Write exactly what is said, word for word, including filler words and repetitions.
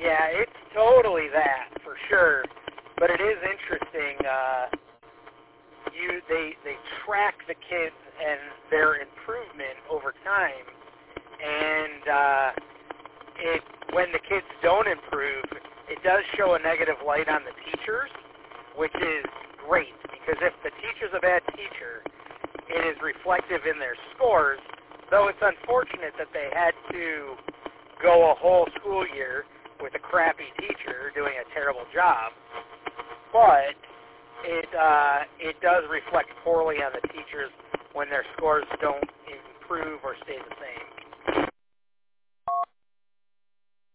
Yeah, it's totally that, for sure. But it is interesting. Uh, you they they track the kids and their improvement over time, and uh, it when the kids don't improve, it does show a negative light on the teachers, which is great, because if the teacher's a bad teacher, it is reflective in their scores, though it's unfortunate that they had to go a whole school year with a crappy teacher doing a terrible job. But it uh, it does reflect poorly on the teachers when their scores don't improve or stay the same.